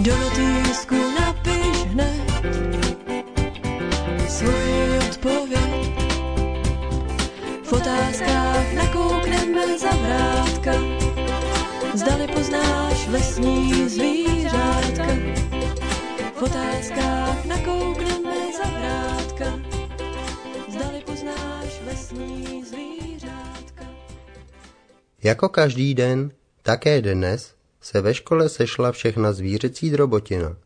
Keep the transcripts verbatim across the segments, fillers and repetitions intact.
Do notýsku napiš hned svoji odpověď. V otázkách nakoukneme za vrátka, zdali poznáš lesní zvířátka. V otázkách nakoukneme za vrátka, zdali poznáš lesní zvířátka. Jako každý den, také dnes se ve škole sešla všechna zvířecí drobotina,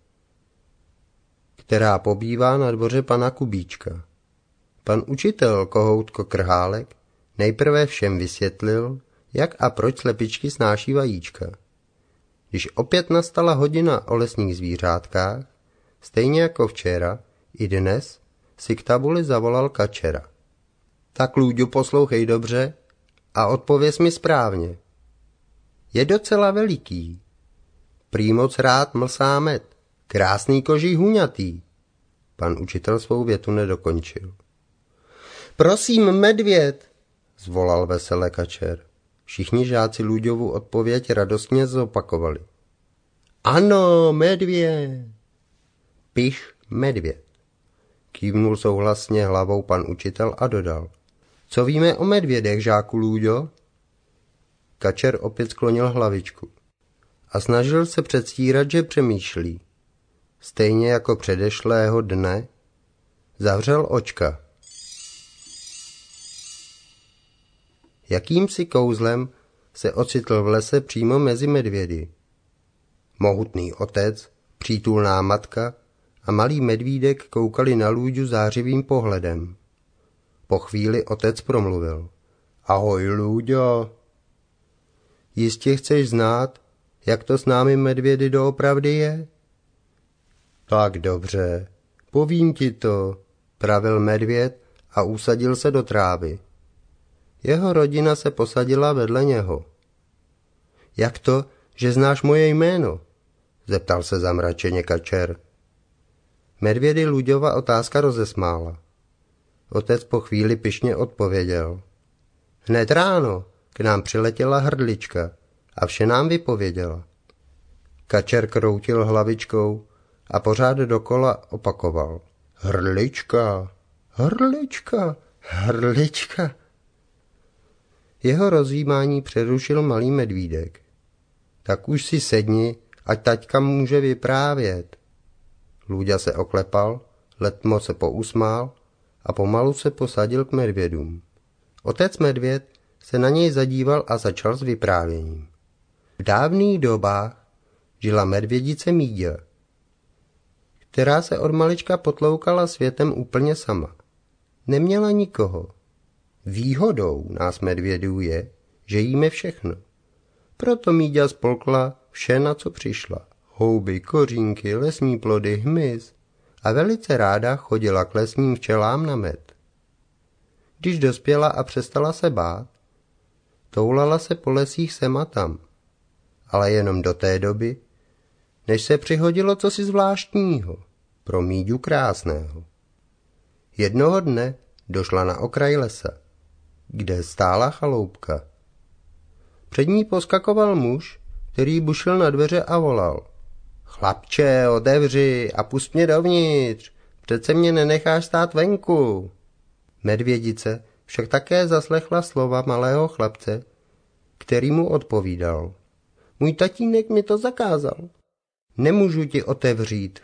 která pobývá na dvoře pana Kubíčka. Pan učitel Kohoutko Krhálek nejprve všem vysvětlil, jak a proč slepičky snáší vajíčka. Když opět nastala hodina o lesních zvířátkách, stejně jako včera, i dnes si k tabuli zavolal kačera. Tak, Lůďo, poslouchej dobře a odpověz mi správně. Je docela veliký. Prý moc rád mlsá med. Krásný koží huňatý. Pan učitel svou větu nedokončil. Prosím, medvěd, zvolal vesele kačer. Všichni žáci Lůďovu odpověď radostně zopakovali. Ano, medvěd. Piš, medvěd. Kývnul souhlasně hlavou pan učitel a dodal. Co víme o medvědech, žáku Lůďo? Kačer opět sklonil hlavičku a snažil se předstírat, že přemýšlí. Stejně jako předešlého dne zavřel očka. Jakýmsi kouzlem se ocitl v lese přímo mezi medvědy. Mohutný otec, přítulná matka a malý medvídek koukali na Lůďu zářivým pohledem. Po chvíli otec promluvil. Ahoj, Lůďo. Jistě chceš znát, jak to s námi medvědy doopravdy je? Tak dobře, povím ti to, pravil medvěd a usadil se do trávy. Jeho rodina se posadila vedle něho. Jak to, že znáš moje jméno? Zeptal se zamračeně kačer. Medvědy Lůďova otázka rozesmála. Otec po chvíli pyšně odpověděl. Hned ráno k nám přiletěla hrdlička a vše nám vypověděla. Kačer kroutil hlavičkou a pořád dokola opakoval. Hrdlička, hrdlička, hrdlička. Jeho rozjímání přerušil malý medvídek. Tak už si sedni, ať taťka může vyprávět. Lůďa se oklepal, letmo se pousmál a pomalu se posadil k medvědům. Otec medvěd se na něj zadíval a začal s vyprávěním. V dávných dobách žila medvědice Míďa, která se od malička potloukala světem úplně sama. Neměla nikoho. Výhodou nás medvědů je, že jíme všechno. Proto Míďa spolkla vše, na co přišla. Houby, kořínky, lesní plody, hmyz a velice ráda chodila k lesním včelám na med. Když dospěla a přestala se bát, toulala se po lesích sem a tam, ale jenom do té doby, než se přihodilo cosi zvláštního, pro Míďu krásného. Jednoho dne došla na okraj lesa, kde stála chaloupka. Před ní poskakoval muž, který bušil na dveře a volal. Chlapče, otevři a pust mě dovnitř, přece mě nenecháš stát venku. Medvědice však také zaslechla slova malého chlapce, který mu odpovídal. Můj tatínek mi to zakázal. Nemůžu ti otevřít.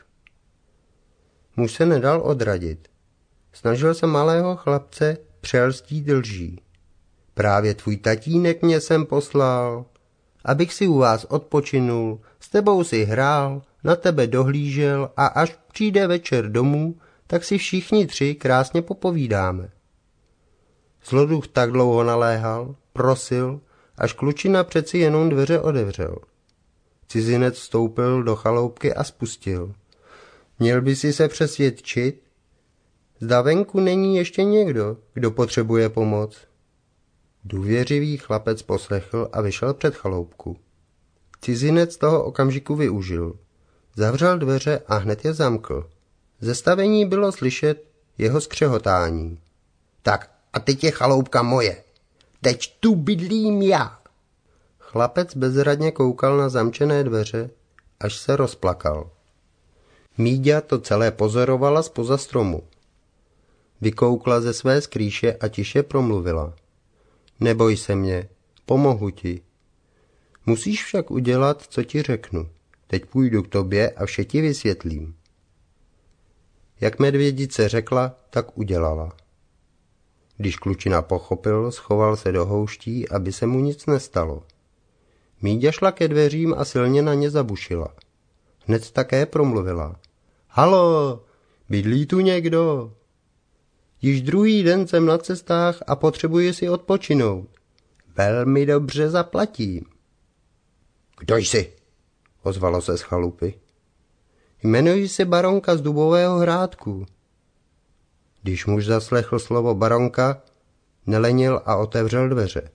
Muž se nedal odradit. Snažil se malého chlapce přelstít lží. Právě tvůj tatínek mě sem poslal, abych si u vás odpočinul, s tebou si hrál, na tebe dohlížel a až přijde večer domů, tak si všichni tři krásně popovídáme. Zloduch tak dlouho naléhal, prosil, až klučina přeci jenom dveře otevřel. Cizinec vstoupil do chaloupky a spustil. Měl by si se přesvědčit, zda venku není ještě někdo, kdo potřebuje pomoc. Důvěřivý chlapec poslechl a vyšel před chaloupku. Cizinec toho okamžiku využil. Zavřel dveře a hned je zamkl. Ze stavení bylo slyšet jeho skřehotání. Tak a teď je chaloupka moje. Teď tu bydlím já. Chlapec bezradně koukal na zamčené dveře až se rozplakal. Míďa to celé pozorovala zpoza stromu. Vykoukla ze své skrýše a tiše promluvila. Neboj se mě, pomohu ti. Musíš však udělat, co ti řeknu. Teď půjdu k tobě a vše ti vysvětlím. Jak medvědice řekla, tak udělala. Když klučina pochopil, schoval se do houští, aby se mu nic nestalo. Míďa šla ke dveřím a silně na ně zabušila. Hned také promluvila. Halo, bydlí tu někdo? Již druhý den jsem na cestách a potřebuji si odpočinout. Velmi dobře zaplatím. Kdo jsi? Ozvalo se z chalupy. Jmenuji se baronka z Dubového hrádku. Když muž zaslechl slovo baronka, nelenil a otevřel dveře.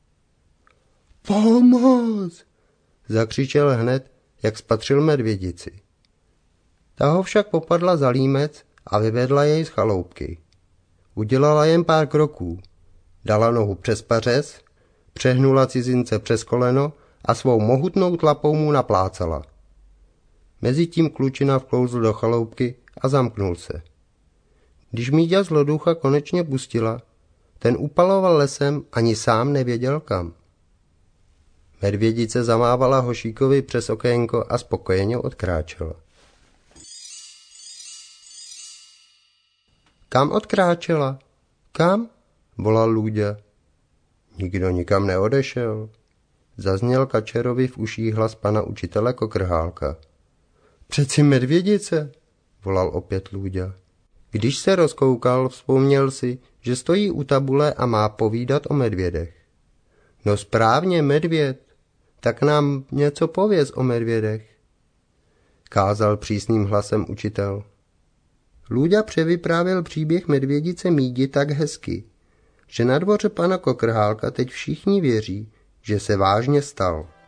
Pomoc! Zakřičel hned, jak spatřil medvědici. Ta ho však popadla za límec a vyvedla jej z chaloupky. Udělala jen pár kroků. Dala nohu přes pařez, přehnula cizince přes koleno a svou mohutnou tlapou mu naplácala. Mezitím klučina vklouzl do chaloupky a zamknul se. Když Míďa zloducha konečně pustila, ten upaloval lesem, ani sám nevěděl kam. Medvědice zamávala Hošíkovi přes okénko a spokojeně odkráčela. Kam odkráčela? Kam? Volal Lůďa. Nikdo nikam neodešel. Zazněl Kačerovi v uších hlas pana učitele Kokrhálka. Přeci medvědice, volal opět Lůďa. Když se rozkoukal, vzpomněl si, že stojí u tabule a má povídat o medvědech. No správně, medvěd, tak nám něco pověz o medvědech, kázal přísným hlasem učitel. Lůďa převyprávěl příběh medvědice Mídi tak hezky, že na dvoře pana Kokrhálka teď všichni věří, že se vážně stal.